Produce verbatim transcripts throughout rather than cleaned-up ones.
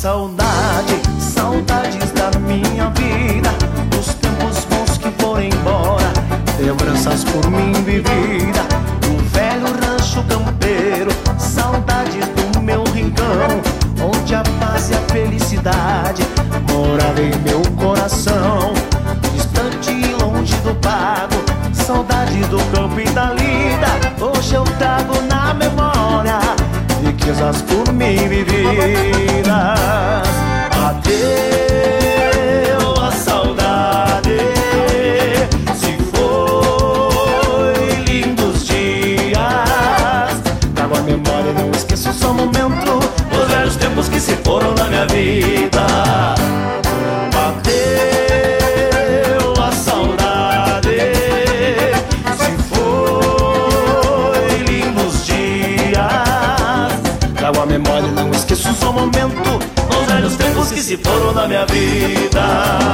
saudade, saudades da minha vida, dos tempos bons que foram embora, lembranças por mim vivida, do velho rancho campeiro, saudades do meu rincão, onde a paz e a felicidade morava em meu coração. Distante e longe do pago, saudade do campo e da lida, hoje eu trago na memória riquezas por mim vividas. Adeus a saudade, se foi lindos dias, trago a memória e não esqueço só um momento, os velhos tempos que se foram na minha vida. Adeus a saudade, se foi lindos dias, trago a memória e não esqueço só um momento, os velhos tempos que se foram na minha vida.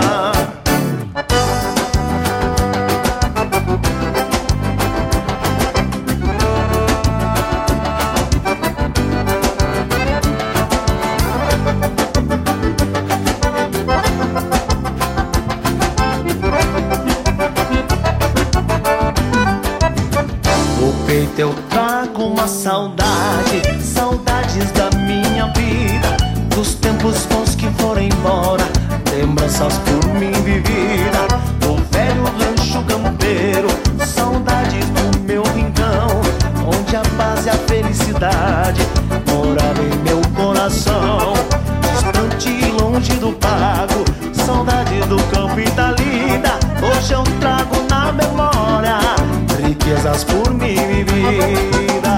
No peito eu trago uma saudade, saudades da minha vida, dos tempos bons que foram embora, lembranças por mim vivida, do velho rancho campeiro, saudades do meu rincão, onde a paz e a felicidade morava em meu coração. Distante e longe do pago, saudade do campo e da lida, hoje eu trago na memória riquezas por mim vividas.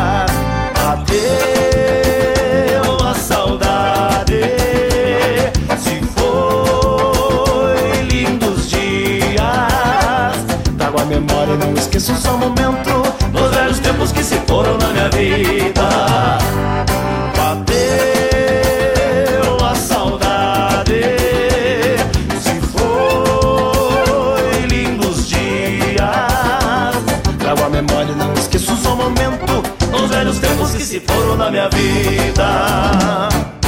Adeus a saudade, se foi lindos dias, trago a memória e não esqueço só um momento, dos velhos tempos que se foram na minha vida. Adeus a saudade, se foi lindos dias, trago a memória e não esqueço só um momento, os velhos tempos que se foram na minha vida.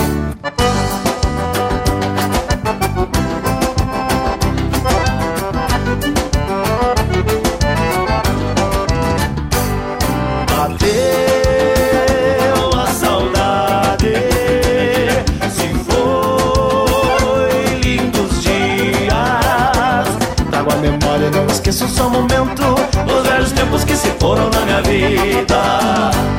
Adeus a saudade, se foi lindos dias, trago a memória e não esqueço só um momento, os velhos tempos que se foram na minha vida.